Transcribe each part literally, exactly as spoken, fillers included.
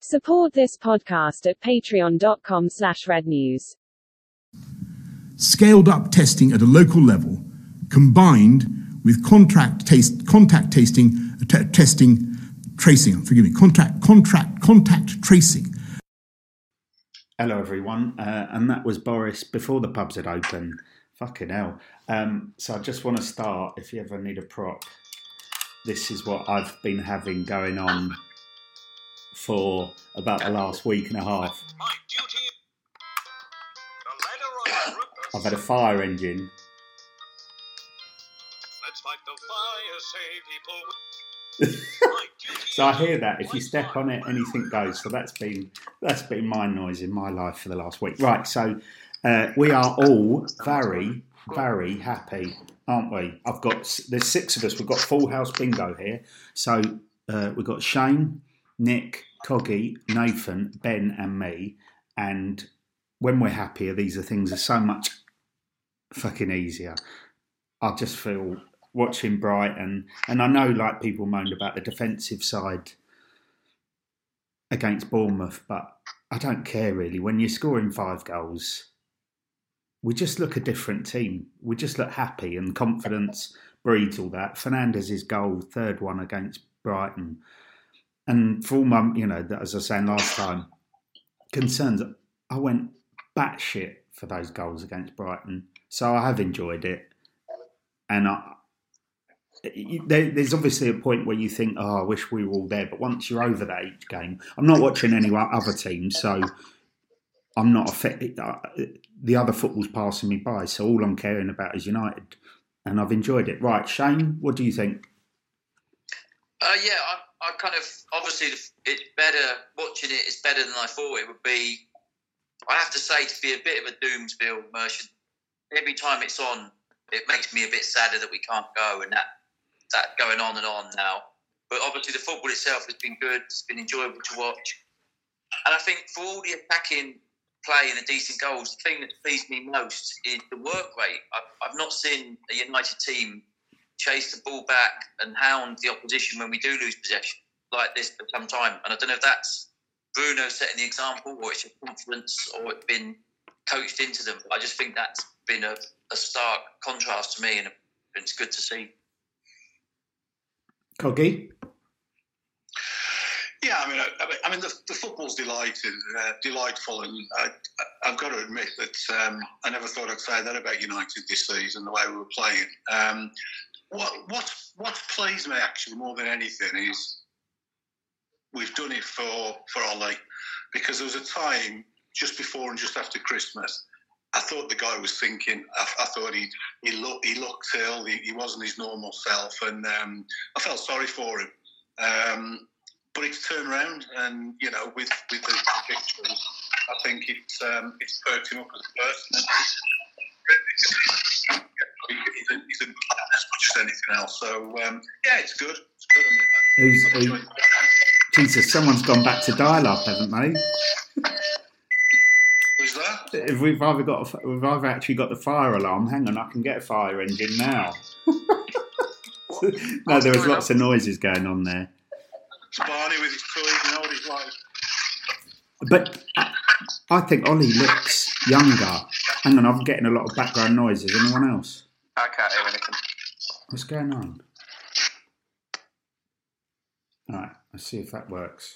Support this podcast at patreon.com slash rednews. Scaled up testing at a local level, combined with contract taste, contact tasting, t- testing, tracing, forgive me, contact, contract, contact tracing. Hello everyone, uh, and that was Boris before the pubs had opened. Fucking hell. Um, so I just want to start, if you ever need a prop, this is what I've been having going on for about the last week and a half. I've had a fire engine. Let's fight the fire, save people. So I hear that if you step on it, anything goes. So that's been that's been my noise in my life for the last week. Right, so uh, we are all very, very happy, aren't we? I've got there's six of us. We've got full house bingo here. So uh, we've got Shane, Nick, Coggy, Nathan, Ben, and me. And when we're happier, these are things are so much fucking easier. I just feel watching Brighton, and I know like people moaned about the defensive side against Bournemouth, but I don't care really. When you're scoring five goals, we just look a different team. We just look happy, and confidence breeds all that. Fernandez's goal, third one against Brighton. And for all my, you know, as I was saying last time, concerns, I went batshit for those goals against Brighton. So I have enjoyed it. And I, there, there's obviously a point where you think, oh, I wish we were all there. But once you're over that each game, I'm not watching any other teams, so I'm not affected. The other football's passing me by, so all I'm caring about is United. And I've enjoyed it. Right, Shane, what do you think? Uh, yeah, I, I kind of, obviously, it's better, watching it is better than I thought it would be. I have to say, to be a bit of a doomsville merchant, every time it's on, it makes me a bit sadder that we can't go, and that that going on and on now. But obviously the football itself has been good, it's been enjoyable to watch. And I think for all the attacking play and the decent goals, the thing that pleased me most is the work rate. I've, I've not seen a United team chase the ball back and hound the opposition when we do lose possession like this for some time. And I don't know if that's Bruno setting the example, or it's a confidence, or it's been coached into them. I just think that's been a, a stark contrast to me, and it's good to see. Coggy? Yeah, I mean, I, I mean, the, the football's delighted, uh, delightful, and I, I've got to admit that um, I never thought I'd say that about United this season, the way we were playing. Um, what what what plays me actually more than anything is we've done it for for Ollie, because there was a time just before and just after Christmas, I thought the guy was thinking. I, I thought he he looked he looked ill. He, he wasn't his normal self, and um, I felt sorry for him. Um, but it's turned around, and you know, with with the victories, I think it's um, it's perked him up as a person. He's a, he's a, as much as anything else. So um, yeah, it's good. It's good. I mean, Who's, who, Jesus, someone's gone back to dial-up, haven't they? Who's that? If we've either got, a, we've either actually got the fire alarm. Hang on, I can get a fire engine now. No, there was lots of noises going on there. It's Barney with his toys and all his life. But I, I think Ollie looks younger. Hang on, I'm getting a lot of background noises. Anyone else? I can't hear anything. What's going on? All right, let's see if that works.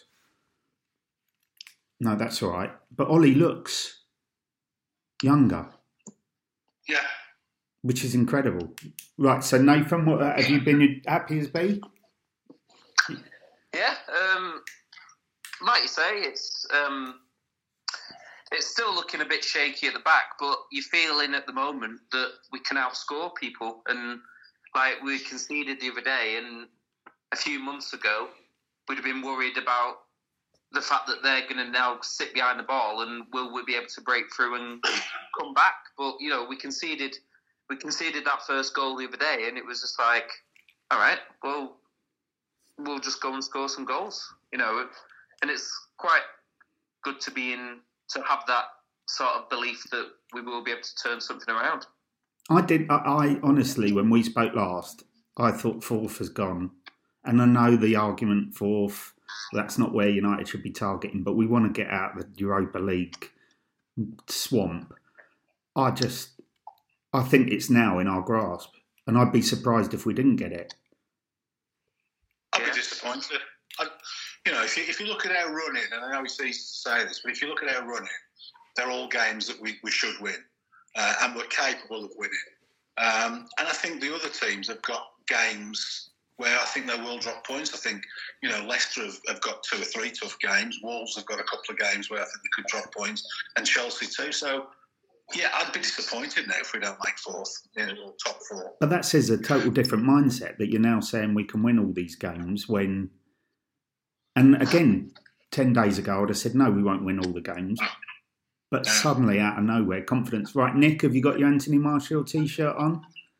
No, that's all right. But Ollie looks younger. Yeah. Which is incredible. Right, so Nathan, what, have you been happy as B? Yeah, um, like you say, it's um, it's still looking a bit shaky at the back, but you're feeling at the moment that we can outscore people. And like we conceded the other day, and a few months ago, we'd have been worried about the fact that they're going to now sit behind the ball, and will we be able to break through and come back? But you know, we conceded, we conceded that first goal the other day, and it was just like, all right, well, we'll just go and score some goals, you know. And it's quite good to be in, to have that sort of belief that we will be able to turn something around. I did. I, I honestly, when we spoke last, I thought fourth has gone, and I know the argument fourth That's not where United should be targeting, but we want to get out of the Europa League swamp. I just, I think it's now in our grasp, and I'd be surprised if we didn't get it. I'd be disappointed. I, you know, if you, if you look at our running, and I know it's easy to say this, but if you look at our running, they're all games that we, we should win, uh, and we're capable of winning. Um, and I think the other teams have got games where I think they will drop points. I think, you know, Leicester have, have got two or three tough games. Wolves have got a couple of games where I think they could drop points, and Chelsea too. So, yeah, I'd be disappointed now if we don't make fourth, you know, or top four. But that says a total different mindset, that you're now saying we can win all these games when... And again, ten days ago, I'd have said, no, we won't win all the games. But No. suddenly, out of nowhere, confidence. Right, Nick, have you got your Anthony Martial T-shirt on?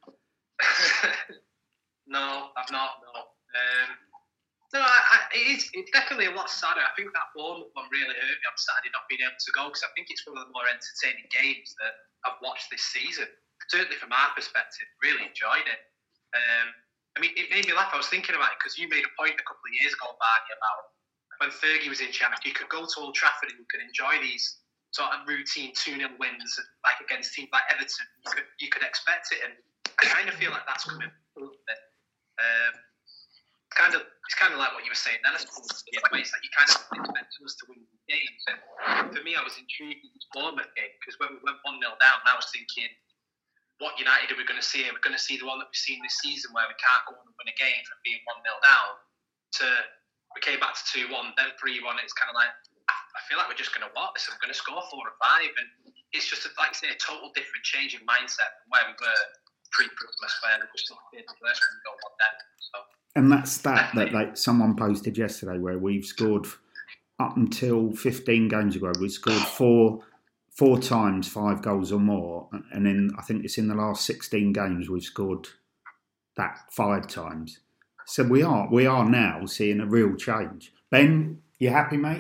No, I've not. No, um, no, I, I, it is, it's definitely a lot sadder. I think that Bournemouth one really hurt me on Saturday, not being able to go, because I think it's one of the more entertaining games that I've watched this season. Certainly from our perspective, really enjoyed it. Um, I mean, it made me laugh. I was thinking about it because you made a point a couple of years ago, Barney, about when Fergie was in charge, you could go to Old Trafford and you could enjoy these sort of routine two nil wins, like against teams like Everton. You could, you could expect it, and I kind of feel like that's coming a little bit. Um, kind of, it's kind of like what you were saying then. I suppose yeah, it's like you kind of expect us to win games. And for me, I was intrigued with this Bournemouth game because when we went one nil down, I was thinking, what United are we going to see? Are we going to see the one that we've seen this season where we can't go on and win a game from being one nil down to we came back to two one, then three one. It's kind of like, I feel like we're just going to what? So we're going to score four or five. And it's just, a, like I say, a total different change in mindset from where we were pre-Christmas, where we were still in the first one and go one down. So, And that stat that like someone posted yesterday, where we've scored up until fifteen games ago, we scored four four times five goals or more, and then I think it's in the last sixteen games we've scored that five times. So we are we are now seeing a real change. Ben, you happy, mate?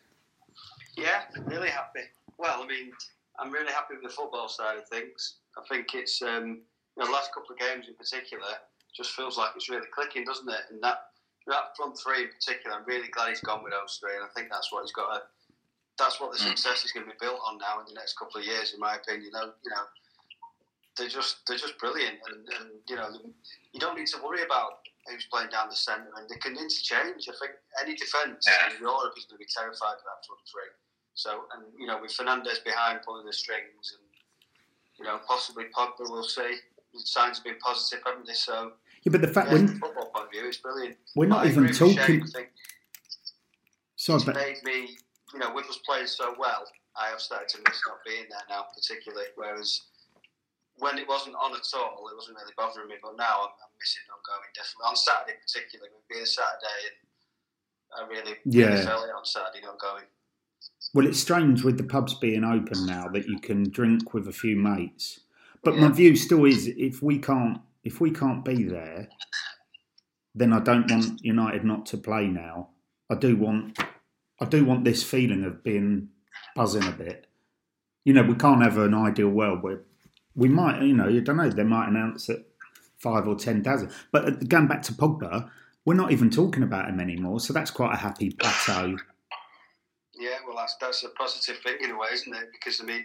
Yeah, really happy. Well, I mean, I'm really happy with the football side of things. I think it's um, you know, the last couple of games in particular just feels like it's really clicking, doesn't it? And that that front three in particular, I'm really glad he's gone with those three, and I think that's what he's got to. That's what the success is going to be built on now in the next couple of years, in my opinion. You know, you know, they're just they're just brilliant, and, and you know, you don't need to worry about who's playing down the centre, and they can interchange. I think any defence in Europe is going to be terrified of that front three. So, and you know, with Fernandes behind pulling the strings, and you know, possibly Pogba, we'll see. The signs have been positive, haven't they? So, Yeah, but the fact yeah, when from a football point of view, it's brilliant. we're not But I even agree with talking. Shane, I think Sorry, it's but made me, you know, with us playing so well, I have started to miss not being there now, particularly. Whereas when it wasn't on at all, it wasn't really bothering me. But now I'm, I'm missing not going, definitely. On Saturday, particularly, with being a Saturday, and I really, Yeah. really felt it on Saturday not going. well, it's strange with the pubs being open now that you can drink with a few mates. But Yeah. my view still is, if we can't if we can't be there, then I don't want United not to play now. I do want I do want this feeling of being buzzing a bit. You know, we can't have an ideal world where we might, you know, you don't know, they might announce it five or ten thousand. But going back to Pogba, we're not even talking about him anymore, so that's quite a happy plateau. Yeah, well, that's that's a positive thing in a way, isn't it? Because I mean,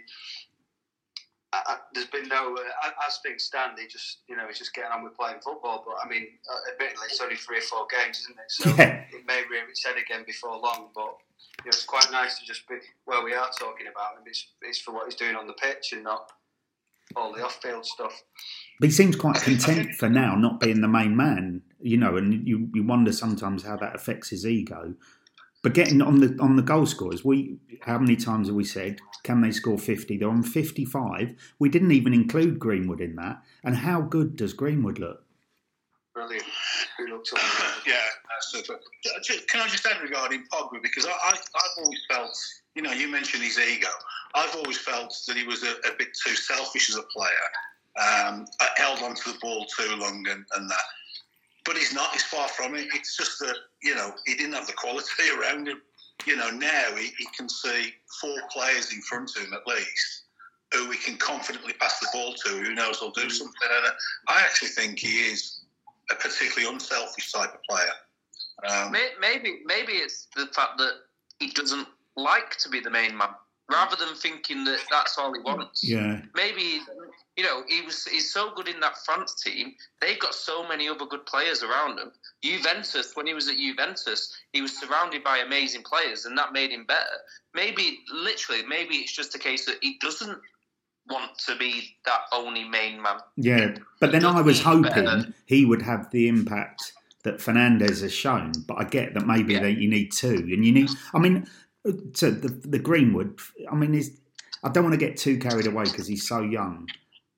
I, I, there's been no uh, as things stand. He just, you know, he's just getting on with playing football. But I mean, uh, admittedly, it's only three or four games, isn't it? So Yeah. it may rear its head again before long. But you know, it's quite nice to just be where we are talking about him. It's it's for what he's doing on the pitch and not all the off-field stuff. But he seems quite content for now, not being the main man, you know, and you, you wonder sometimes how that affects his ego. But getting on the on the goal scorers, we how many times have we said, can they score fifty? They're on fifty-five. We didn't even include Greenwood in that. And how good does Greenwood look? Brilliant. Who looks up? Yeah, that's super. Can I just add regarding Pogba, because I, I, I've always felt, you know, you mentioned his ego. I've always felt that he was a, a bit too selfish as a player. Um, I held on to the ball too long and, and that. But he's not. He's far from it. It's just that, you know, he didn't have the quality around him. You know, now he, he can see four players in front of him at least who he can confidently pass the ball to, who knows he'll do something. And I actually think he is a particularly unselfish type of player. Um, maybe maybe it's the fact that he doesn't like to be the main man, rather than thinking that that's all he wants. Yeah. Maybe, you know, he was he's so good in that France team. They've got so many other good players around him. Juventus, when he was at Juventus, he was surrounded by amazing players, and that made him better. Maybe, literally, maybe it's just a case that he doesn't want to be that only main man. Yeah, but then I was hoping he would have the impact that Fernandes has shown. But I get that maybe Yeah. that you need two, and you need. I mean, to the the Greenwood. I mean, is I don't want to get too carried away because he's so young.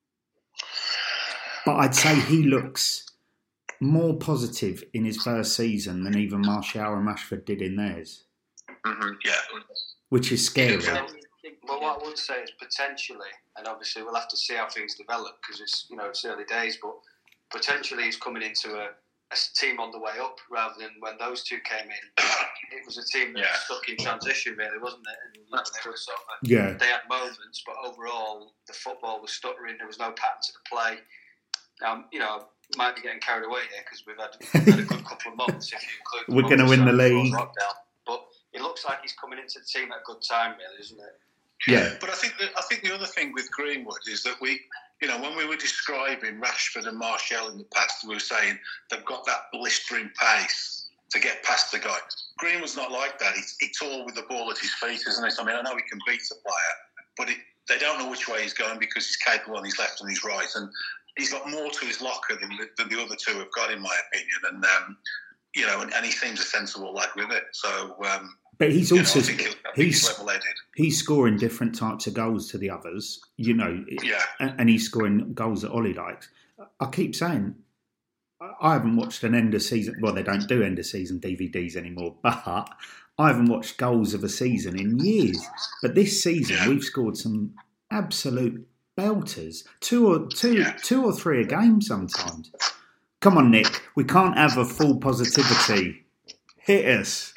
But I'd say he looks more positive in his first season than even Martial and Rashford did in theirs, Mm-hmm. yeah. which is scary. Well, what I would say is potentially, and obviously we'll have to see how things develop because it's you know it's early days, but potentially he's coming into a, a team on the way up rather than when those two came in. It was a team that Yeah. was stuck in transition, really, wasn't it? And, you know, they, were sort of, Yeah, they had moments, but overall the football was stuttering. There was no pattern to the play. Now, you know, might be getting carried away here because we've had, we've had a good couple of months. If you include, the We're gonna months win the before league. lockdown. But it looks like he's coming into the team at a good time, really, isn't it? yeah, But I think that, I think the other thing with Greenwood is that we, you know, when we were describing Rashford and Martial in the past, we were saying they've got that blistering pace to get past the guy. Greenwood's not like that. He's, he's tall with the ball at his feet, isn't it? I mean, I know he can beat the player, but it, they don't know which way he's going because he's capable on his left and his right, and he's got more to his locker than, than the other two have got, in my opinion. And um, you know, and, and he seems a sensible lad with it. So. Um, but he's You know, also I think he'll- I think he's he's level-headed. he's scoring different types of goals to the others, you know, Yeah. and, and he's scoring goals that Ollie likes. I keep saying, I- I haven't watched an end of season. Well, they don't do end of season D V Ds anymore, but I haven't watched goals of a season in years. But this season, Yeah. we've scored some absolute belters, two or two, Yeah. two or three a game sometimes. Come on, Nick, we can't have a full positivity. Hit us.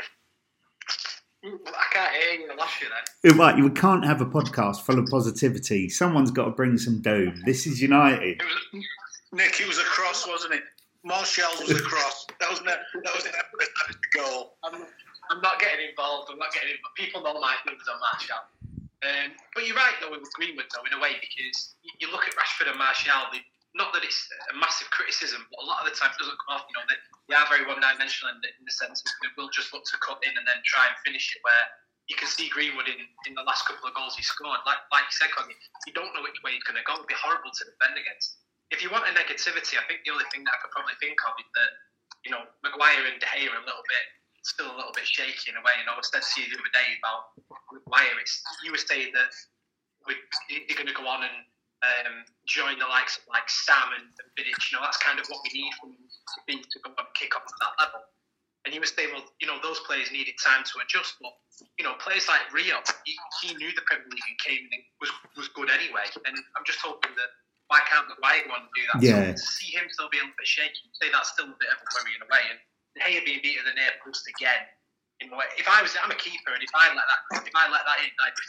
I can't hear you. I lost you then. Right, we can't have a podcast full of positivity. Someone's got to bring some doom. This is United. It was, Nick, it was a cross, wasn't it? Martial was a cross. That was ne- that was a goal. I'm, I'm not getting involved. I'm not getting involved. People know my things on Martial. Um, but you're right, though, with Greenwood, though, in a way, because you, you look at Rashford and Martial, they, not that it's a massive criticism, but a lot of the time it doesn't come off, you know, they, they are very one-dimensional in the, in the sense that they will just look to cut in and then try and finish it, where you can see Greenwood in, in the last couple of goals he scored. Like like you said, Connie, you don't know which way he's going to go. It'd be horrible to defend against. If you want a negativity, I think the only thing that I could probably think of is that, you know, Maguire and De Gea are a little bit, still a little bit shaky in a way. And I was said to you the other day about Maguire, it's, you were saying that we, you're going to go on and um, join the likes of like Sam and, and Vidic. You know, that's kind of what we need from him to be to go on and kick off at that level. And you were saying, well, you know, those players needed time to adjust. But, you know, players like Rio, he, he knew the Premier League and came and was was good anyway. And I'm just hoping that why can't Maguire go on and do that? Yeah. So to see him still be a little bit shaky, say that's still a bit of a worry in a way. And De Gea being beaten the near post again. In a way, if I was, I'm a keeper, and if I let that, if I let that in, I'd.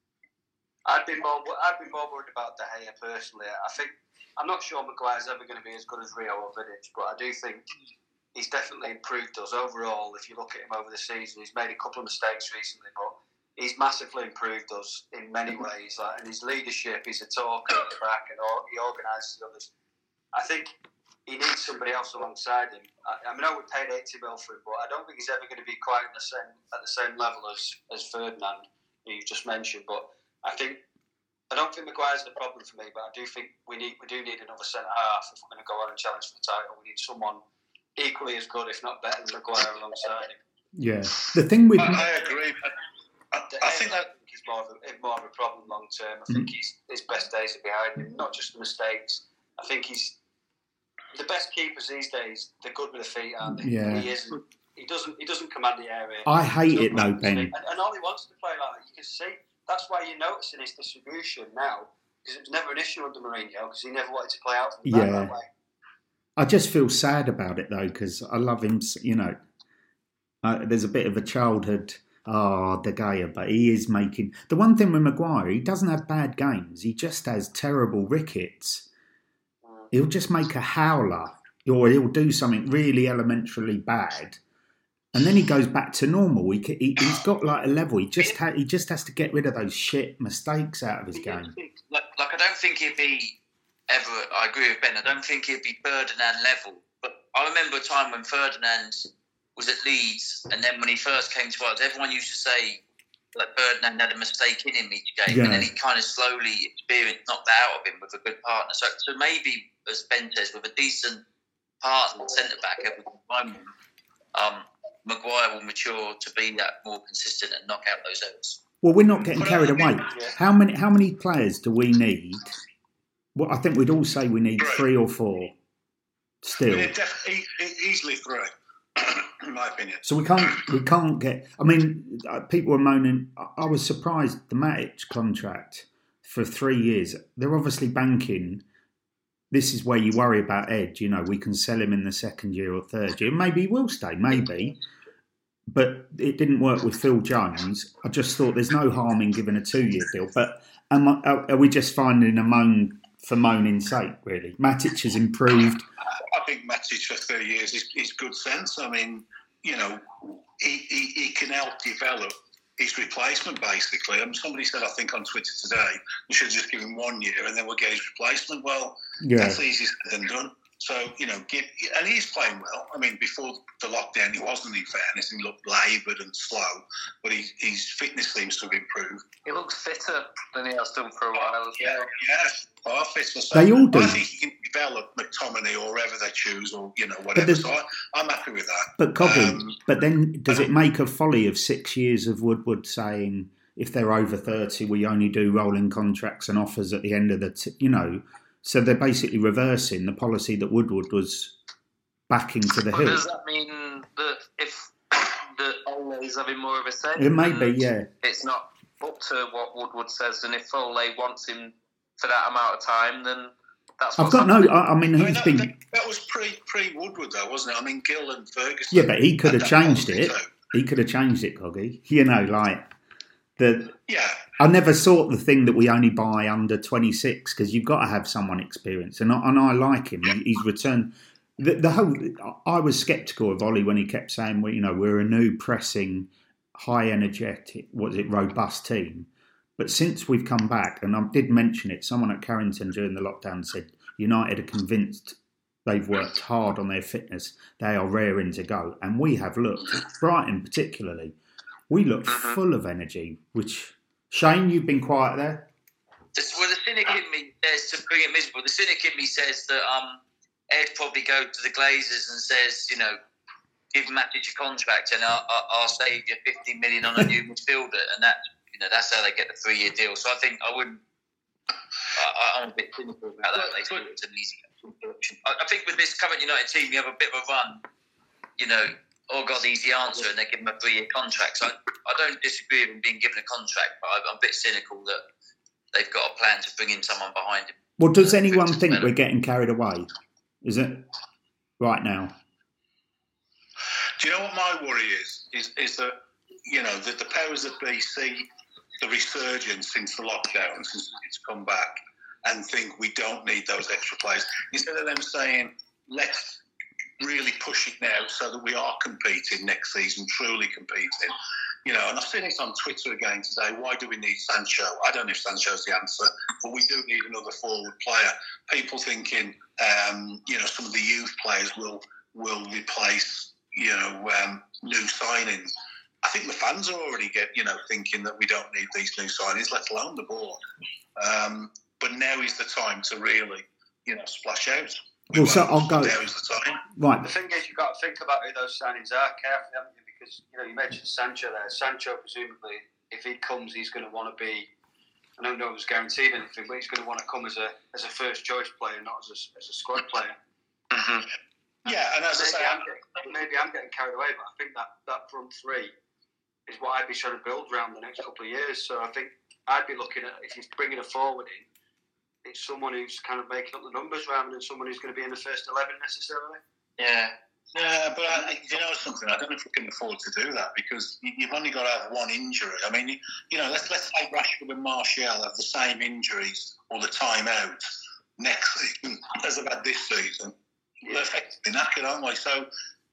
I'd be more. I'd be more worried about De Gea personally. I think I'm not sure Maguire's ever going to be as good as Rio or Vidic, but I do think he's definitely improved us overall. If you look at him over the season, he's made a couple of mistakes recently, but he's massively improved us in many ways. Like, and his leadership, he's a talker at the back, and he organises others. I think he needs somebody else alongside him. I, I mean, I know we paid eighty mil for him, but I don't think he's ever going to be quite in the same at the same level as as Ferdinand, who you've just mentioned. But I think I don't think Maguire's the problem for me, but I do think we need we do need another centre half if we're going to go on and challenge for the title. We need someone equally as good, if not better, than Maguire alongside him. Yeah. The thing with I, I agree. I, De I Gea, think that he's more of a, more of a problem long term. I think he's, his best days are behind him, not just the mistakes. I think he's the best keepers these days. They're good with their feet, aren't they? Yeah. He isn't. He doesn't. He doesn't command the area. I hate He's it not though, good with his Ben. feet. And, and all he wants to play like that. You can see. That's why you're noticing his distribution now, because it was never an issue under Mourinho, because he never wanted to play out from the back Yeah. that way. I just feel sad about it though, because I love him. You know, uh, there's a bit of a childhood. Oh, De Gea, but he is making the one thing with Maguire. He doesn't have bad games. He just has terrible rickets. He'll just make a howler, or he'll do something really elementarily bad, and then he goes back to normal. He, he he's got like a level. He just ha- he just has to get rid of those shit mistakes out of his game. Like, like I don't think he'd be ever. I agree with Ben. I don't think he'd be Ferdinand level. But I remember a time when Ferdinand was at Leeds, and then when he first came to us, everyone used to say like Ferdinand had a mistake in him each game, Yeah. and then he kind of slowly experienced knocked that out of him with a good partner. So, so maybe, as Ben says, with a decent partner, centre back, every time, um, Maguire will mature to be that more consistent and knock out those errors. Well, we're not getting carried away. How many how many players do we need? Well, I think we'd all say we need three or four. Still, Yeah, definitely, easily three, in my opinion. so we can't we can't get. I mean, uh, people were moaning. I- I was surprised the Matic contract for three years. They're obviously banking. This is where you worry about Ed. You know, we can sell him in the second year or third year. Maybe he will stay. Maybe. But it didn't work with Phil Jones. I just thought there's no harm in giving a two-year deal. But am I, are are we just finding a moan for moaning's sake, really? Matic has improved. I think Matic for thirty years is, is good sense. I mean, you know, he, he, he can help develop his replacement, basically. And somebody said, I think on Twitter today, we should just give him one year and then we'll get his replacement. Well, Yeah. that's easier said than done. So, you know, give, and he's playing well. I mean, before the lockdown, he wasn't, in fairness. He looked laboured and slow, but he, his fitness seems to have improved. He looks fitter than he has done for a while as Yeah, well. yes, far fitter. So They all do. I think he can develop McTominay or whoever they choose, or, you know, whatever. there's- So I, I'm happy with that. But Coggy, Um, but then does it make a folly of six years of Woodward saying if they're over thirty, we only do rolling contracts and offers at the end of the, t- you know, so they're basically reversing the policy that Woodward was backing to the But hill. does that mean that if that Ole is having more of a say? It may be, and yeah. It's not up to what Woodward says, and if Ole wants him for that amount of time, then that's I've what's got no. happening. I, I mean, I mean, he's that, been. that, that was pre pre Woodward though, wasn't it? I mean, Gill and Ferguson. Yeah, but he could have had that changed policy it. too. He could have changed it, Coggy. You know, like the. Yeah, I never sought the thing that we only buy under twenty-six because you've got to have someone experienced, and I, and I like him. He, he's returned. The, the whole. I was sceptical of Ollie when he kept saying, "Well, you know, we're a new pressing, high energetic, what is it, robust team." But since we've come back, and I did mention it, someone at Carrington during the lockdown said United are convinced they've worked hard on their fitness. They are raring to go, and we have looked. Brighton particularly, we look full of energy. Which Shane, you've been quiet there. This, well, the cynic in me says, to bring it miserable, the cynic in me says that um, Ed probably goes to the Glazers and says, you know, give Matic a contract and I'll, I'll save you fifty million on a new midfielder, and that, you know, that's how they get the three-year deal. So I think I wouldn't. I, I'm a bit cynical about that. They thought it's an easy option. I, I think with this current United team, you have a bit of a run. You know, all got the easy answer, and they give him a three-year contract. So I, I don't disagree with him being given a contract, but I'm a bit cynical that they've got a plan to bring in someone behind him. Well, does anyone think we're getting carried away? Is it right now? do you know what my worry is? Is is that, you know, that the powers that be see the resurgence since the lockdown, since it's come back, and think we don't need those extra players. Instead of them saying, let's really push it now so that we are competing next season, truly competing. You know, and I've seen it on Twitter again today. Why do we need Sancho? I don't know if Sancho's the answer, but we do need another forward player. People thinking, um, you know, some of the youth players will will replace, you know, um, new signings. I think the fans are already get, you know, thinking that we don't need these new signings, let alone the board. Um, but now is the time to really, you know, splash out. We Well, so won't- I'll go- Now is the time. Right. The thing is, you've got to think about who those signings are carefully, haven't you? Because, you know, you mentioned Sancho there. Sancho, presumably, if he comes, he's going to want to be, I don't know if it's guaranteed anything, but he's going to want to come as a as a first choice player, not as a, as a squad player. Mm-hmm. Yeah, and as I Maybe say, I'm, getting, maybe I'm getting carried away, but I think that, that front three is what I'd be trying to build around the next couple of years. So I think I'd be looking at, if he's bringing a forward in, it's someone who's kind of making up the numbers rather than someone who's going to be in the first eleven necessarily. Yeah. Yeah, but I, you know something, I don't know if we can afford to do that because you- you've only got to have one injury. I mean, you, you know, let's let's say Rashford and Martial have the same injuries or the time out next season as they've had this season. They're effectively knackered, aren't we? So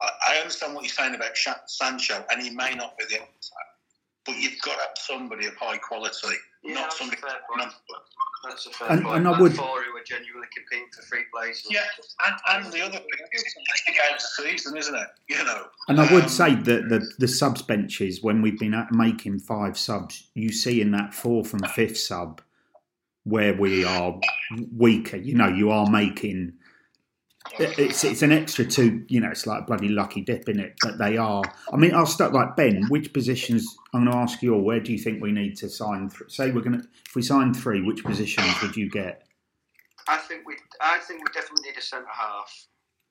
I, I understand what you're saying about Sancho, and he may not be the answer, but you've got to have somebody of high quality, yeah, not somebody. Fair point. That's a fair And- point. and I Like would- four who are genuinely competing for free places. Yeah, and, and the other thing, it's the game of the season, isn't it? You know. And I would Um, say that the, the subs benches, when we've been at making five subs, you see in that fourth and fifth sub where we are weaker. You know, you are making it's it's an extra two. You know, it's like a bloody lucky dip in it that they are. I mean, I'll start like Ben. Which positions? I'm going to ask you all. Where do you think we need to sign? Th- say we're going to if we sign three, which positions would you get? I think we, I think we definitely need a centre half,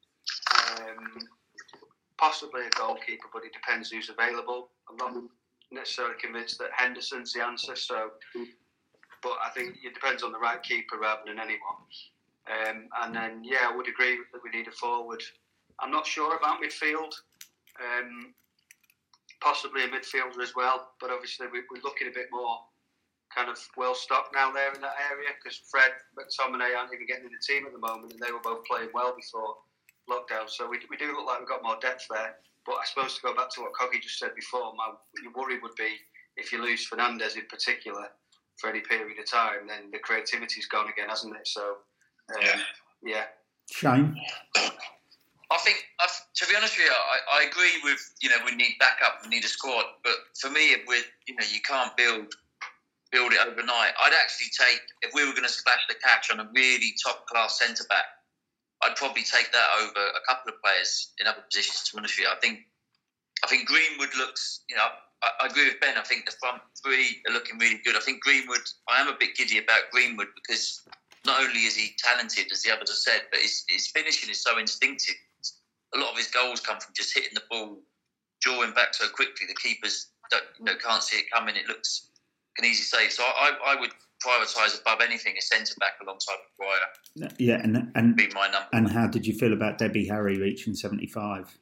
um, possibly a goalkeeper, but it depends who's available. I'm not necessarily convinced that Henderson's the answer. So, but I think it depends on the right keeper rather than anyone. Um, and then, yeah, I would agree that we need a forward. I'm not sure about midfield. Um, possibly a midfielder as well, but obviously we, we're looking a bit more kind of well stocked now there in that area because Fred, McTominay aren't even getting in the team at the moment, and they were both playing well before lockdown. So we, we do look like we've got more depth there. But I suppose to go back to what Coggy just said before, my worry would be if you lose Fernandes in particular for any period of time, then the creativity's gone again, hasn't it? So, um, Yeah. yeah. Shane? I think, I've, to be honest with you, I, I agree with, you know, we need backup, we need a squad. But for me, with you know, you can't build build it overnight. I'd actually take, if we were going to splash the cash on a really top-class centre-back, I'd probably take that over a couple of players in other positions, to be honest with you. I think, I think Greenwood looks, you know, I, I agree with Ben. I think the front three are looking really good. I think Greenwood, I am a bit giddy about Greenwood because not only is he talented, as the others have said, but his, his finishing is so instinctive. A lot of his goals come from just hitting the ball, drawing back so quickly. The keepers don't, you know, can't see it coming. It looks an easy save. So I, I would prioritise above anything a centre back alongside Maguire. Yeah, and and Be my number. and how did you feel about Debbie Harry reaching seventy-five?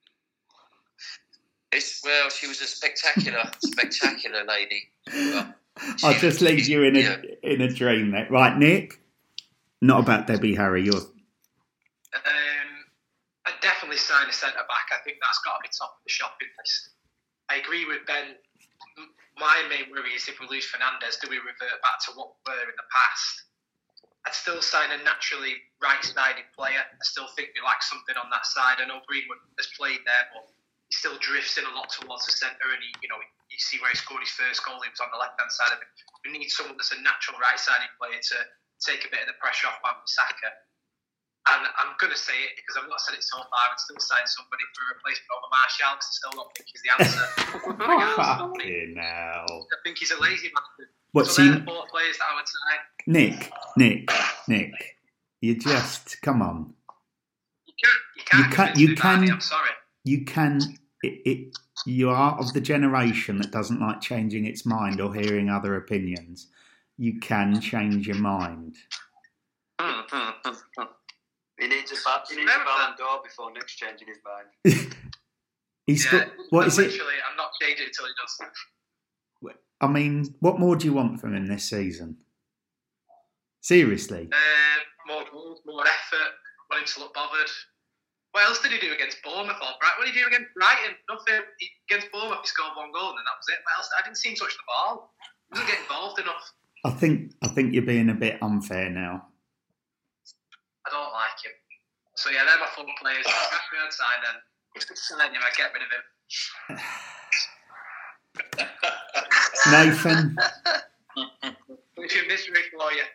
It's, well, she was a spectacular, spectacular lady. Well, she I'll just was- leave you in a yeah. in a dream there, right, Nick? Not about Debbie Harry. You're Um, I'd definitely sign a centre back. I think that's got to be top of the shopping list. I agree with Ben. M- My main worry is if we lose Fernandes, do we revert back to what we were in the past? I'd still sign a naturally right-sided player. I still think we lack something on that side. I know Greenwood has played there, but he still drifts in a lot towards the centre. And he, you know, you see where he scored his first goal. He was on the left-hand side of it. We need someone that's a natural right-sided player to take a bit of the pressure off Wan-Bissaka. And I'm going to say it because I've not said it so far. I'd still sign somebody for a replacement over Martial because I still don't think he's the answer. fucking hell. I think he's a lazy bastard. What, so so they're you- the four players that I would sign. Nick, Nick, Nick. You just come on. You can't. You can't. You can- convince you me, Barney, can- I'm sorry. You can. It, it. You are of the generation that doesn't like changing its mind or hearing other opinions. You can change your mind. He needs a, ba- he needs a Remember Ballon that. d'Or before Nick's changing his mind. He's Yeah, got. What is it? literally, I'm not changing until he does. I mean, what more do you want from him this season? Seriously. Uh, more goals, more effort. Want him to look bothered. What else did he do against Bournemouth? Or Brighton? What did he do against Brighton? Nothing. He, against Bournemouth, he scored one goal, and then that was it. What else? I didn't see him touch the ball. He doesn't get involved enough. I think. I think you're being a bit unfair now. I don't like him. So yeah, they're my four players. Rashford, I'd sign them. If I sign him, I'd get rid of him. Nathan. Which is misery for you.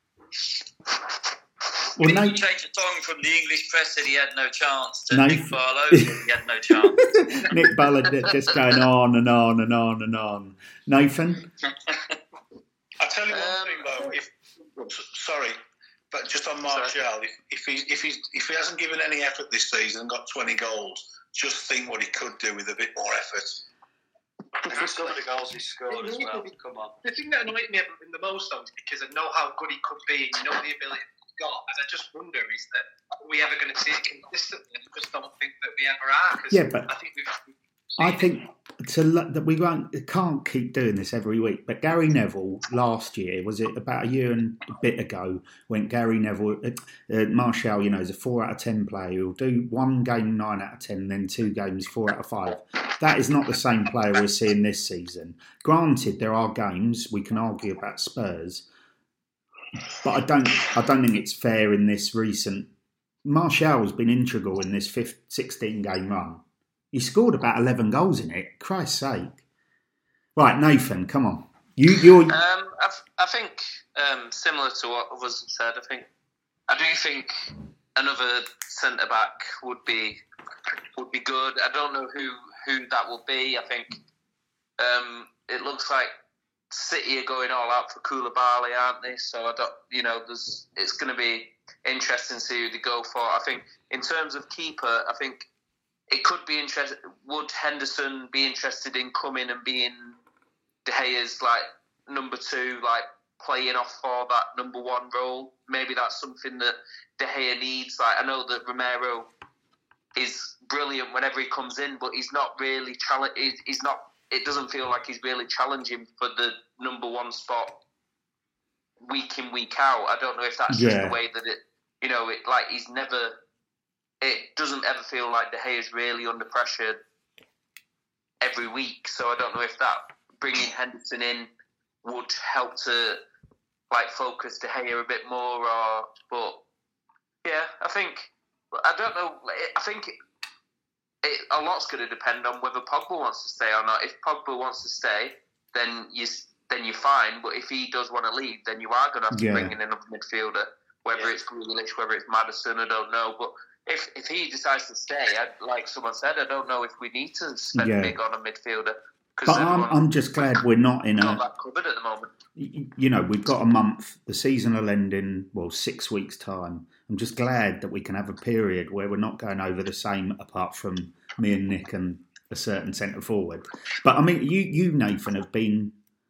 Well, Did you Nathan. change the tongue from the English press that he had no chance to No. Nick Barlow? He had no chance. Nick Ballard just going on and on and on and on. Nathan. I'll tell you one Um, thing though. If sorry, but just on Martial, if, if he if he's if he hasn't given any effort this season and got twenty goals, just think what he could do with a bit more effort. And some of the goals he scored as well. Come on. The thing that annoys me in the most though is because I know how good he could be, and you know the ability he's got, and I just wonder is that are we ever going to see it consistently? I just don't think that we ever are. 'cause Yeah, but I think we've. I think to that we won't can't keep doing this every week. But Gary Neville last year, was it about a year and a bit ago, when Gary Neville, uh, uh, Martial, you know, is a four out of ten player who'll do one game nine out of ten, then two games four out of five. That is not the same player we're seeing this season. Granted, there are games we can argue about Spurs, but I don't, I don't think it's fair in this recent. Martial's been integral in this fifth, sixteen game run. He scored about eleven goals in it. Christ's sake! Right, Nathan, come on. You, you're. Um, I, I think um, similar to what others have said. I think I do think another centre back would be would be good. I don't know who, who that will be. I think um, it looks like City are going all out for Koulibaly, aren't they? So I don't, you know, there's it's going to be interesting to see who they go for. I think in terms of keeper, I think. It could be interesting. Would Henderson be interested in coming and being De Gea's like number two, like playing off for that number one role? Maybe that's something that De Gea needs. Like I know that Romero is brilliant whenever he comes in, but he's not really challenge. He's not. It doesn't feel like he's really challenging for the number one spot week in, week out. I don't know if that's yeah. just the way that it. You know, it like he's never. It doesn't ever feel like De Gea is really under pressure every week. So I don't know if that bringing Henderson in would help to like focus De Gea a bit more. Or, but yeah, I think I don't know. I think it, it, a lot's going to depend on whether Pogba wants to stay or not. If Pogba wants to stay, then you then you're fine. But if he does want to leave, then you are going to have to yeah. bring in another midfielder. Whether yeah. it's Grealish, whether it's Maddison, I don't know. But If if he decides to stay, I, like someone said, I don't know if we need to spend yeah. big on a midfielder. But I'm I'm just glad we're not in not a. that covered at the moment. You know, we've got a month. The season will end in well six weeks' time. I'm just glad that we can have a period where we're not going over the same, apart from me and Nick and a certain centre forward. But I mean, you you Nathan have been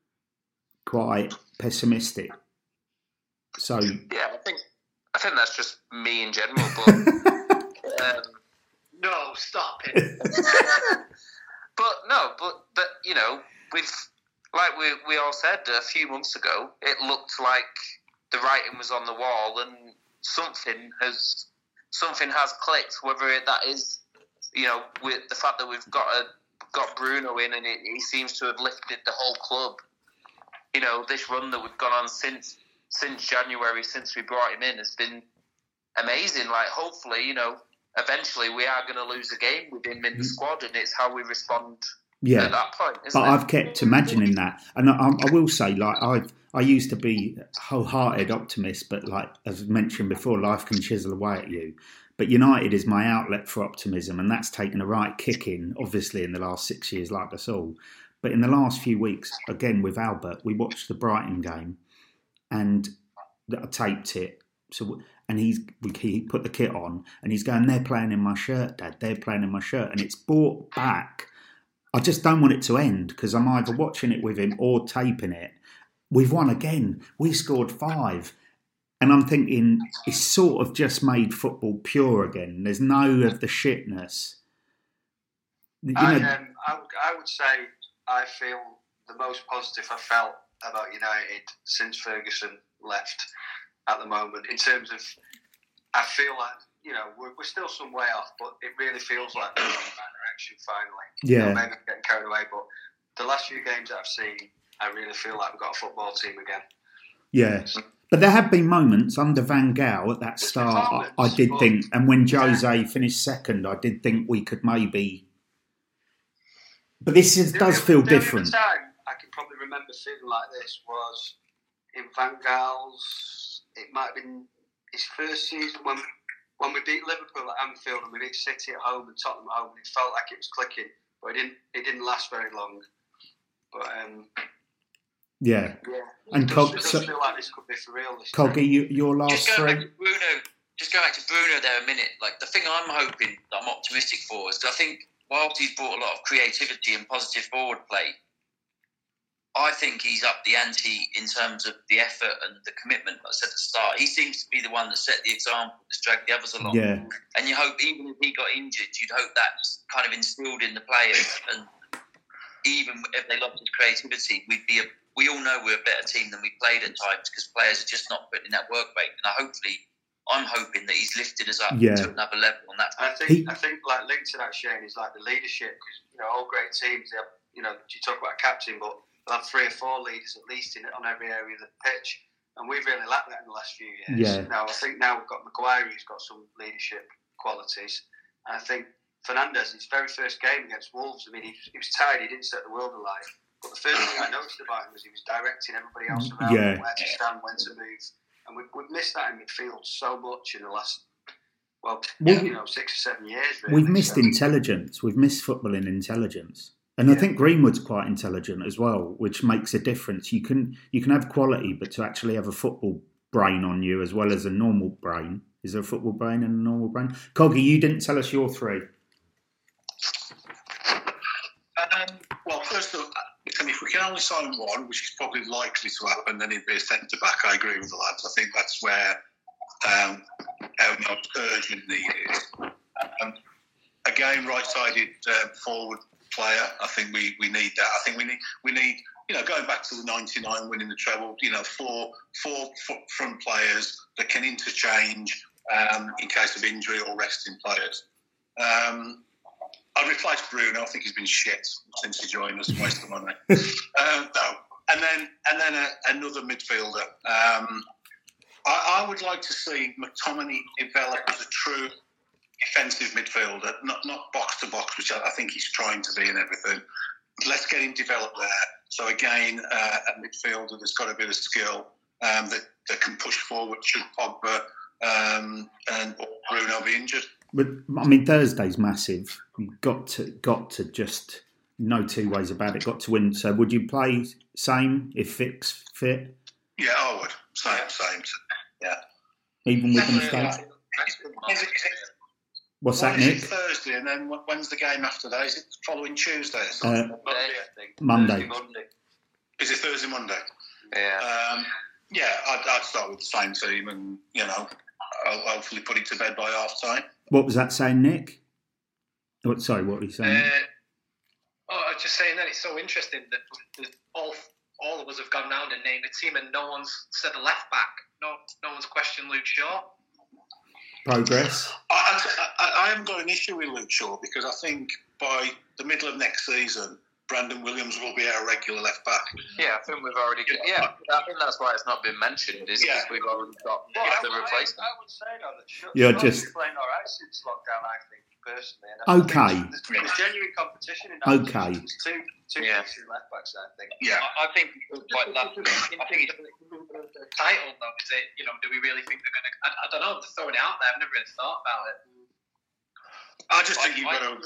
quite pessimistic. So yeah, I think I think that's just me in general, but. Um, no, stop it. but no, but but you know, we've like we we all said a few months ago, it looked like the writing was on the wall, and something has something has clicked. Whether it, that is, you know, with the fact that we've got a got Bruno in, and it, he seems to have lifted the whole club. You know, this run that we've gone on since since January, since we brought him in, has been amazing. Like, hopefully, you know. Eventually, we are going to lose a game with him in the squad, and it's how we respond yeah. at that point. Isn't but it? I've kept imagining that, and I, I will say, like I, I used to be a wholehearted optimist, but like as mentioned before, life can chisel away at you. But United is my outlet for optimism, and that's taken a right kicking, obviously, in the last six years, like us all. But in the last few weeks, again with Albert, we watched the Brighton game, and I taped it. So. And he's he put the kit on, and he's going, they're playing in my shirt, Dad. They're playing in my shirt, and it's brought back. I just don't want it to end because I'm either watching it with him or taping it. We've won again. We scored five, and I'm thinking it's sort of just made football pure again. There's no of the shitness. You know, I, um, I, would, I would say I feel the most positive I felt about United since Ferguson left. At the moment, in terms of, I feel like, you know, we're, we're still some way off, but it really feels like we're on that direction finally. Yeah. You know, maybe I'm getting carried away, but the last few games that I've seen, I really feel like we've got a football team again. Yeah. But there have been moments under Van Gaal at that start, I, I did think, and when Jose yeah. finished second, I did think we could maybe. But this is, does feel the different. The time I can probably remember feeling like this was in Van Gaal's. It might have been his first season when when we beat Liverpool at Anfield and we beat City at home and Tottenham at home, and it felt like it was clicking, but it didn't. It didn't last very long. But um, yeah, yeah, and it does, Cog, it does so, feel like this could be for real. This Coggy, you, your last just going three. back to Bruno, just going back to Bruno there a minute. Like the thing I'm hoping, that I'm optimistic for, is 'cause I think whilst he's brought a lot of creativity and positive forward play, I think he's up the ante in terms of the effort and the commitment. Like I said at the start, he seems to be the one that set the example, that's dragged the others along. Yeah. And you hope, even if he got injured, you'd hope that's kind of instilled in the players. And even if they lost his creativity, we'd be a, we all know we're a better team than we played at times because players are just not putting in that work rate. And I hopefully, I'm hoping that he's lifted us up Yeah. to another level on that. I think He- I think like linked to that, Shane, is like the leadership because you know all great teams they have, you know, you talk about a captain, but they'll have three or four leaders at least in on every area of the pitch, and we've really lacked that in the last few years. Yeah. Now I think now we've got Maguire who's got some leadership qualities, and I think Fernandes, his very first game against Wolves, I mean he, he was tired, he didn't set the world alive, but the first thing I noticed about him was he was directing everybody else around Yeah. where to stand, when to move, and we've, we've missed that in midfield so much in the last. Well, Well, you know, six or seven years. Really. We've missed So- intelligence. We've missed footballing intelligence. And I Yeah. think Greenwood's quite intelligent as well, which makes a difference. You can you can have quality, but to actually have a football brain on you as well as a normal brain. Is there a football brain and a normal brain? Coggy, you didn't tell us your three. Um, well, first of all, I mean, if we can only sign one, which is probably likely to happen, then he'd be a centre back. I agree with the lads. I think that's where um, our most urgent need is. Um, again, right-sided uh, forward player. I think we, we need that. I think we need we need you know going back to the ninety-nine winning the treble. You know, four four front players that can interchange um, in case of injury or resting players. Um, I'd replace Bruno. I think he's been shit since he joined us. Waste of money. uh, no. And then and then a, another midfielder. Um, I, I would like to see McTominay develop as a true defensive midfielder, not not box to box, which I, I think he's trying to be and everything. Let's get him developed there. So again, uh, a midfielder that's got a bit of skill um, that that can push forward should Pogba um, and Bruno be injured. But I mean, Thursday's massive. You've got to got to just no two ways about it. Got to win. So would you play same if Fix fit, Yeah, I would. Same, same. Yeah. even with the Definitely. mistakes? Is it, is it, What's well, that, is Nick? it Thursday, and then wh- when's the game after that? Is it the following Tuesday or something? Uh, Monday, I think. Monday. Thursday, Monday. Is it Thursday, Monday? Yeah. Um, yeah, I'd, I'd start with the same team, and you know, I'll hopefully put it to bed by half time. What was that saying, Nick? What, sorry, what were you saying? Uh, oh, I was just saying that it's so interesting that, that all all of us have gone round and named a team, and no one's said a left back. No, no one's questioned Luke Shaw. Progress. I, I, I haven't got an issue with Luke Shaw because I think by the middle of next season, Brandon Williams will be our regular left back. Yeah, I think we've already got. Yeah, I think that's why it's not been mentioned. Is Yeah. because we've already got Well, the I, replacement. I, I would say though that Shaw, You're Shaw's just- been playing all right since lockdown. I think personally. And I Okay. think There's, there's genuine competition in that. Okay. position. There's two two Yeah. decent left backs. I think. Yeah. I, I think like that. I think it's The title, though, is it? You know, do we really think they're going to? I, I don't know. I'm just throwing it out there. I've never really thought about it. I just think I- you've I- got to.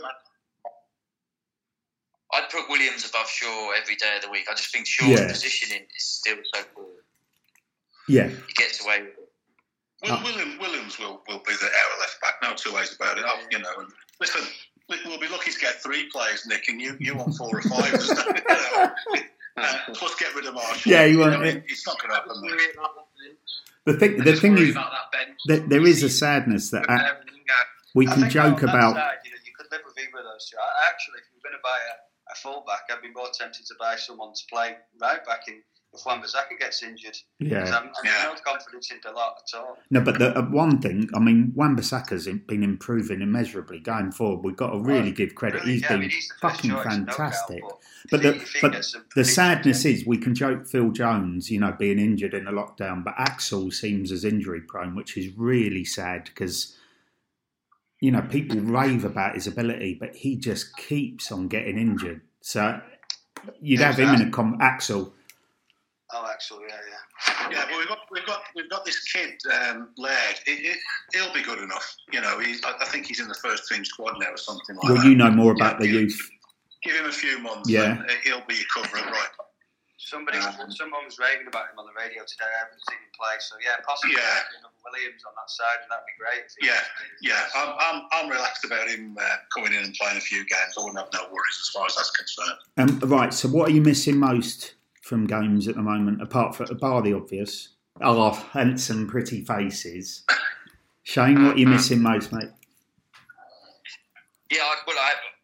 I'd put Williams above Shaw every day of the week. I just think Shaw's Yeah. positioning is still so poor. Yeah. He gets away with it. Will, Oh. William, Williams will, will be the our left back. No two ways about it. I, you know, and listen, we- we'll be lucky to get three players, Nick, and you, you want four or five. you know, uh, plus get rid of Marshall. Yeah, you you want know, it. It's not going to happen. mate. Worry about that The thing, bench. the Just thing worry is, about that bench. that there is a sadness that With uh, their Lingard. we I can think joke on that about. Side, you know, you could live with either of those two. I, actually, if you were going to buy a, a full-back, I'd be more tempted to buy someone to play right back in if Wan-Bissaka gets injured. 'Cause Yeah. I'm, I'm Yeah. no confidence in Dalot at all. No, but the uh, one thing, I mean, Wan-Bissaka's in- been improving immeasurably going forward. We've got to really give credit. Really, He's yeah, I been mean, he's the first fucking choice, no doubt, fantastic. but But if the he- if he but gets some the pretty- sadness is we can joke Phil Jones, you know, being injured in a lockdown, but Axel seems as injury prone, which is really sad because, you know, people rave about his ability, but he just keeps on getting injured. So you'd have him in a com Axel. Oh, Axel, yeah, yeah. Yeah, but we've got we've got we've got this kid um, Laird. He, he, he'll be good enough. You know, he's, I, I think he's in the first team squad now or something like Well, that. you know more about Yeah, the give- youth. Give him a few months. Yeah. and he'll be covering right. Somebody, Um, someone was raving about him on the radio today. I haven't seen him play, so yeah, possibly Yeah. another Williams on that side, and that'd be great. if he Yeah, was- yeah. I'm I'm I'm relaxed about him uh, coming in and playing a few games. I wouldn't have no worries as far as that's concerned. Um, right, so what are you missing most from games at the moment, apart from bar the obvious? Oh, handsome, pretty faces. Shane, what are you missing most, mate? Yeah, I, well, I,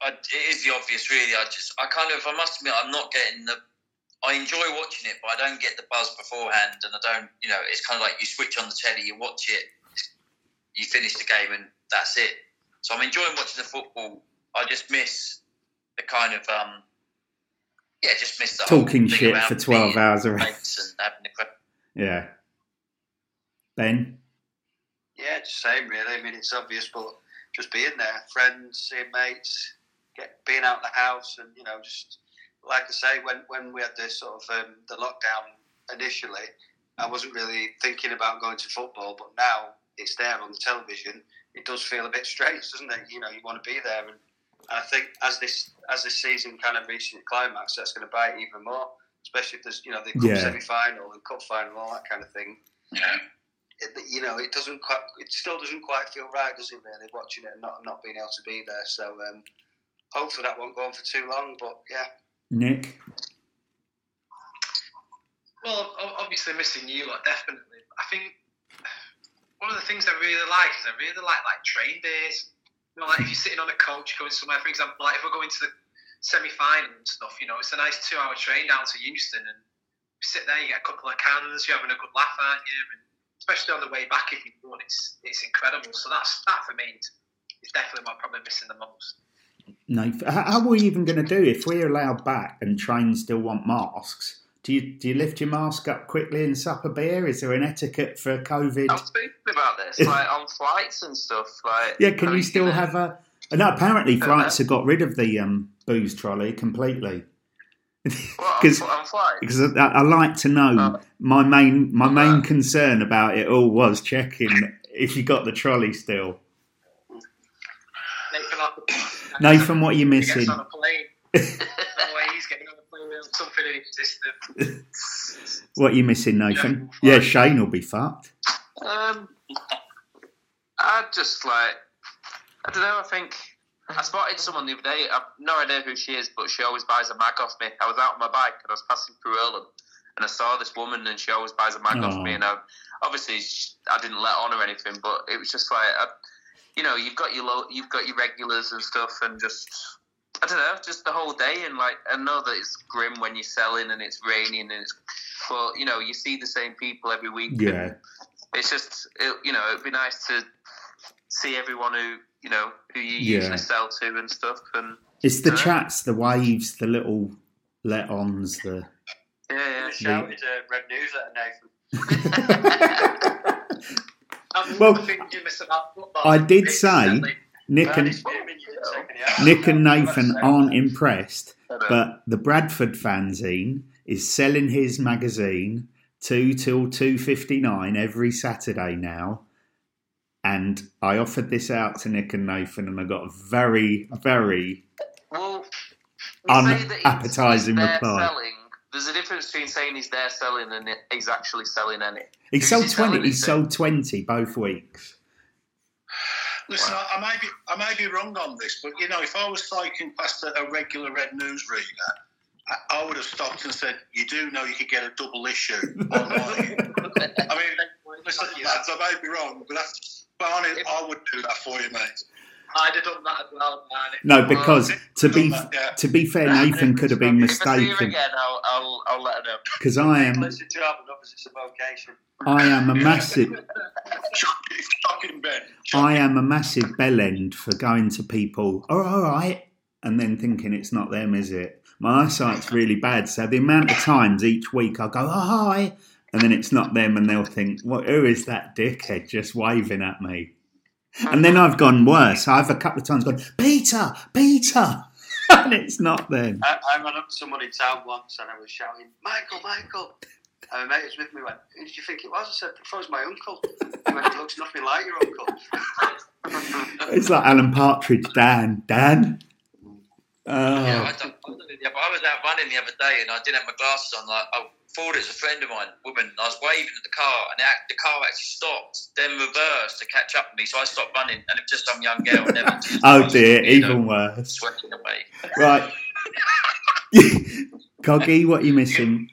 I, it is the obvious, really. I just, I kind of, I must admit, I'm not getting the. I enjoy watching it, but I don't get the buzz beforehand, and I don't, you know, it's kind of like you switch on the telly, you watch it, you finish the game, and that's it. So I'm enjoying watching the football. I just miss the kind of, um, yeah, just miss the talking shit for twelve hours around. And having the... Yeah. Ben? Yeah, it's the same, really. I mean, it's obvious, but just being there, friends, seeing mates, get being out of the house, and, you know, just... Like I say, when, when we had this sort of um, the lockdown initially, I wasn't really thinking about going to football, but now it's there on the television. It does feel a bit strange, doesn't it? You know, you want to be there, and, and I think as this as this season kind of reaches its climax, that's going to bite even more. Especially if there's, you know, the cup yeah. semi-final and cup final, all that kind of thing. Yeah. It, you know, it doesn't quite, it still doesn't quite feel right, does it? Really, watching it and not not being able to be there. So um, hopefully that won't go on for too long. But yeah. Nick? Well, obviously missing you lot, definitely. I think one of the things I really like is I really like like train days. You know, like if you're sitting on a coach going somewhere, for example, like if we're going to the semi-final and stuff, you know, it's a nice two-hour train down to Euston, and you sit there, you get a couple of cans, you're having a good laugh, aren't you? And especially on the way back, if you've won, it's it's incredible. So that's that for me is definitely what I'm probably missing the most. No, how are we even going to do if we're allowed back and trains still want masks? Do you do you lift your mask up quickly and sup a beer? Is there an etiquette for COVID? I'm thinking about this, like on flights and stuff. Like, yeah, can you still gonna... have a? No, apparently flights have got rid of the um, booze trolley completely. Because I, I like to know oh. my main my main that. concern about it all was checking if you got the trolley still. Nathan, what are you missing? He gets on a plane. No way he's getting on a plane with something in his system. What are you missing, Nathan? Yeah, Shane will be fucked. Um, I just like, I don't know, I think, I spotted someone the other day, I've no idea who she is, but she always buys a mag off me. I was out on my bike and I was passing through Earlham, and I saw this woman and she always buys a mag oh. off me, and I, obviously I didn't let on or anything, but it was just like, I, you know, you've got your low, you've got your regulars and stuff, and just I don't know, just the whole day. And like, I know that it's grim when you're selling and it's raining, and it's, but you know, you see the same people every week. Yeah, it's just, it, you know, it'd be nice to see everyone who you know who you yeah. usually sell to and stuff. And it's the chats, the waves, the little let-ons, the yeah, yeah. Shout it to Red Newsletter, Nathan. Well, I did say Nick and Nick and Nathan aren't impressed, but the Bradford fanzine is selling his magazine two till two fifty nine every Saturday now, and I offered this out to Nick and Nathan, and I got a very, very well, unappetising reply. Selling. There's a difference between saying he's there selling and he's actually selling any. He sold twenty. He sold twenty both weeks. Listen, wow. I, I may be I may be wrong on this, but you know, if I was cycling past a, a regular Red News reader, I, I would have stopped and said, "You do know you could get a double issue online." I mean, listen, lads, I may be wrong, but that's, Barney, I would do that for you, mate. I'd have done that as well, man. No, because well, to be that, yeah. to be fair, Nathan could have been mistaken. If I see him again, I'll, I'll, I'll let her know. Because I am, I am a massive, I am a massive bellend for going to people. Oh, all right, and then thinking it's not them, is it? My eyesight's really bad, so the amount of times each week I go, oh hi, and then it's not them, and they'll think, what? Who is that dickhead just waving at me? And then I've gone worse. I've a couple of times gone, Peter, Peter, and it's not them. I, I ran up to someone in town once and I was shouting, Michael, Michael. And my mate was with me went, who did you think it was? I said, I thought it was my uncle. He went, it looks nothing like your uncle. It's like Alan Partridge, Dan, Dan. Oh. Yeah, I, don't, I, don't, yeah, but I was out running the other day and I didn't have my glasses on. Like, I thought it was a friend of mine, woman, and I was waving at the car, and the, the car actually stopped, then reversed to catch up with me. So I stopped running, and it was just some young girl. Never oh dear, even know, worse. Sweating away. Right. Coggy, what are you missing?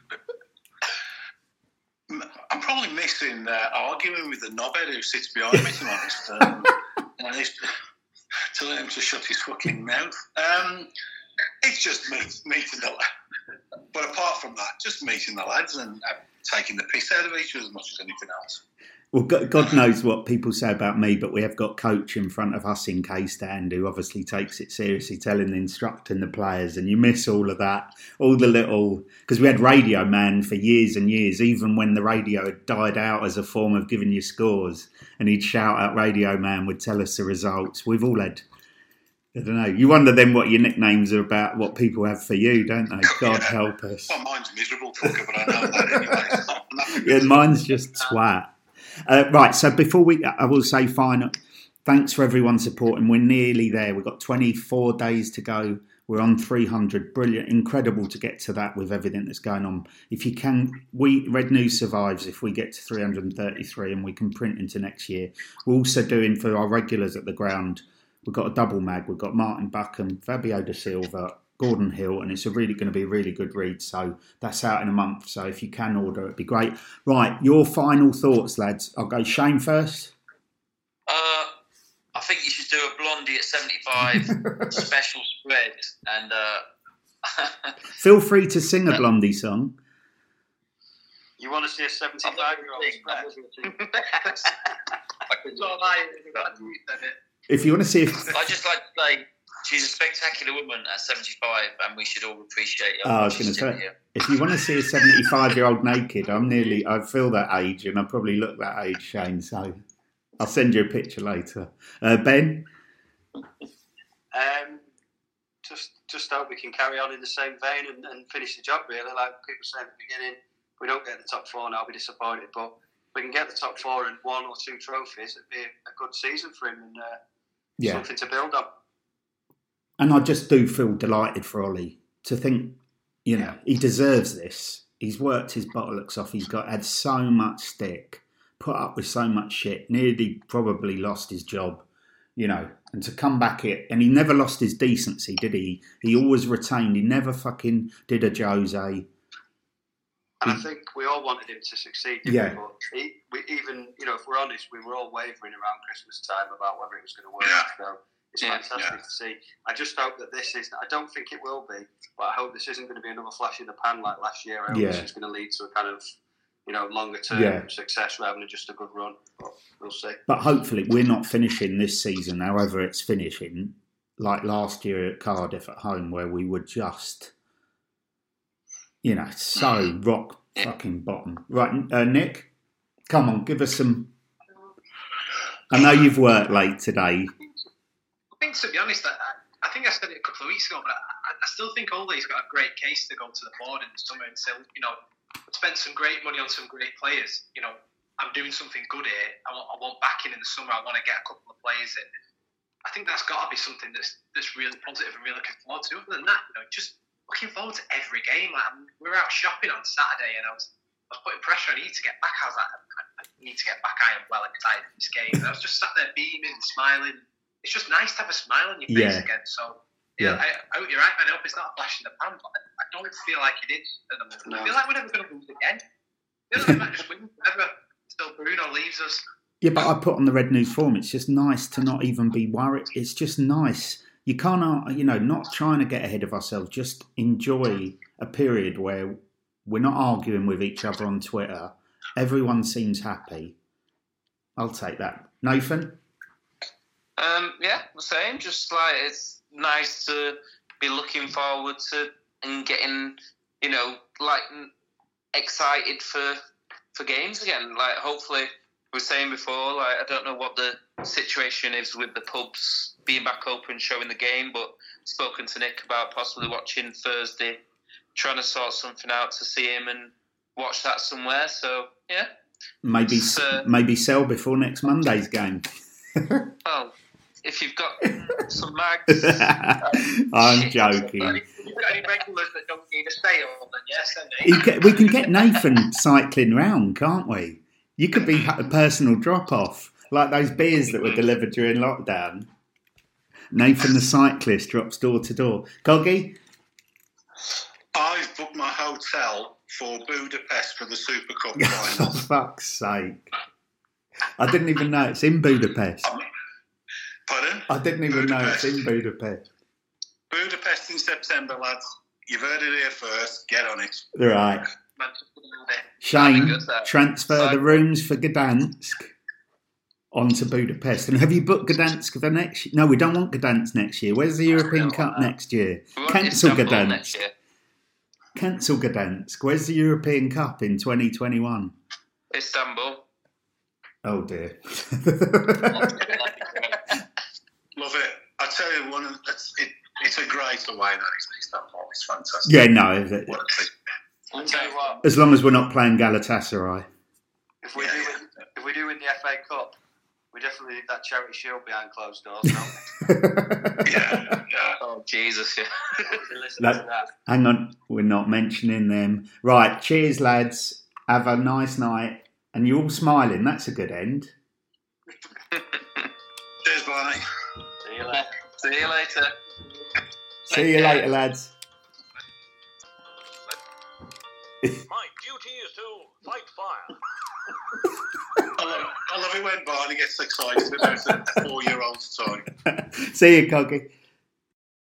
I'm probably missing uh, arguing with the knobhead who sits behind me, to be honest. Um, and it's, telling him to shut his fucking mouth. Um, it's just meet, meeting the lads. But apart from that, just meeting the lads and uh, taking the piss out of each other as much as anything else. Well, God knows what people say about me, but we have got coach in front of us in K-Stand who obviously takes it seriously, telling, instructing the players, and you miss all of that, all the little... Because we had Radio Man for years and years, even when the radio had died out as a form of giving you scores, and he'd shout out Radio Man, would tell us the results. We've all had... I don't know. You wonder then what your nicknames are about, what people have for you, don't they? God yeah. help us. Well, mine's miserable, fucker, but I know that anyway. It's not, not yeah, mine's just twat. Uh, right, so before we, I will say final, thanks for everyone supporting. We're nearly there. We've got twenty-four days to go. We're on three hundred. Brilliant, incredible to get to that with everything that's going on. If you can, we Red News survives if we get to three hundred thirty-three and we can print into next year. We're also doing for our regulars at the ground. We've got a double mag. We've got Martin Buckham, Fabio Da Silva, Gordon Hill, and it's a really going to be a really good read. So that's out in a month. So if you can order, it'd be great. Right, your final thoughts, lads. I'll go Shane first. Uh, I think you should do a Blondie at seventy-five special spread, and uh, feel free to sing a Blondie song. You want to see a seventy-five-year-old spread? If you want to see, if... I just like to say. She's a spectacular woman at seventy-five, and we should all appreciate her. Oh, I was going to say, here. If you want to see a seventy-five-year-old naked, I'm nearly, I feel that age, and I probably look that age, Shane, so I'll send you a picture later. Uh, Ben? Um, just just hope we can carry on in the same vein and, and finish the job, really. Like people said at the beginning, if we don't get the top four, and I'll be disappointed, but if we can get the top four and one or two trophies, it'd be a good season for him and uh, yeah. something to build on. And I just do feel delighted for Ollie to think, you know, yeah. he deserves this. He's worked his bollocks off. He's got had so much stick, put up with so much shit, nearly probably lost his job, you know, and to come back here. And he never lost his decency, did he? He always retained. He never fucking did a Jose. And he, I think we all wanted him to succeed, didn't yeah. we? But he, we even, you know, if we're honest, we were all wavering around Christmas time about whether it was going to work. Yeah. So it's yeah, fantastic yeah. to see. I just hope that this is, I don't think it will be, but I hope this isn't going to be another flash in the pan like last year. I hope yeah. this is going to lead to a kind of, you know, longer term yeah. success rather than just a good run. But we'll see. But hopefully we're not finishing this season, however it's finishing, like last year at Cardiff at home, where we were just, you know, so rock fucking bottom. Right, uh, Nick, come on, give us some. I know you've worked late today. I think, to be honest, I, I think I said it a couple of weeks ago, but I, I still think Ole's got a great case to go to the board in the summer and say, you know, I've spent some great money on some great players. You know, I'm doing something good here. I want, I want backing in the summer. I want to get a couple of players in. I think that's got to be something that's that's really positive and really looking forward to. Other than that, you know, just looking forward to every game. Like, we were out shopping on Saturday, and I was I was putting pressure. I need to get back. I was like, I need to get back. I am well excited for this game. And I was just sat there beaming and smiling. It's just nice to have a smile on your face yeah. again. So, yeah, yeah. I, I hope you're right, man. I hope it's not a flash in the pan, but I, I don't feel like it is at the moment. No. I feel like we're never going to lose again. I feel like we might just win forever until Bruno leaves us. Yeah, but I put on the Red News forum, it's just nice to not even be worried. It's just nice. You can't, you know, not trying to get ahead of ourselves. Just enjoy a period where we're not arguing with each other on Twitter. Everyone seems happy. I'll take that. Nathan? Um, yeah, the same. Just like it's nice to be looking forward to and getting, you know, like excited for for games again. Like hopefully, we were saying before, like I don't know what the situation is with the pubs being back open, showing the game, but spoken to Nick about possibly watching Thursday, trying to sort something out to see him and watch that somewhere. So yeah, maybe uh, maybe sell before next Monday's game. Well. If you've got some mags, um, I'm shit. joking. If you've got any regulars that don't need a sale, then yes, then can, we can get Nathan cycling round, can't we? You could be a personal drop-off, like those beers that were delivered during lockdown. Nathan the cyclist drops door to door. Coggy? I've booked my hotel for Budapest for the Super Cup For final. fuck's sake. I didn't even know it's in Budapest. I'm, Pardon? I didn't even Budapest. know it's in Budapest. Budapest in September, lads. You've heard it here first. Get on it. Right. Manchester United. Shane, good, that. transfer So- the rooms for Gdansk onto Budapest. And have you booked Gdansk for next year? No, we don't want Gdansk next year. Where's the European don't Cup want that. next year? We want Cancel Istanbul Gdansk. next year. Cancel Gdansk. Where's the European Cup in twenty twenty-one? Istanbul. Oh dear. Love it. I tell you, one. Of, it's, it, it's a great away. That is Istanbul. It's fantastic. Yeah, no. it- What a treat. I'll tell you what. As long as we're not playing Galatasaray. If we Yeah, do, yeah. win, if we do win the F A Cup, we definitely need that charity shield behind closed doors. No? Yeah, yeah. Oh, Jesus, yeah. Listen That- to that. Hang on, we're not mentioning them. Right, cheers, lads. Have a nice night. And you're all smiling. That's a good end. Cheers, Barney. See you later. See you later. See you later, lads. My duty is to fight fire. I love, I love it when Barney gets excited about a four-year-old's toy. See you, Coggy.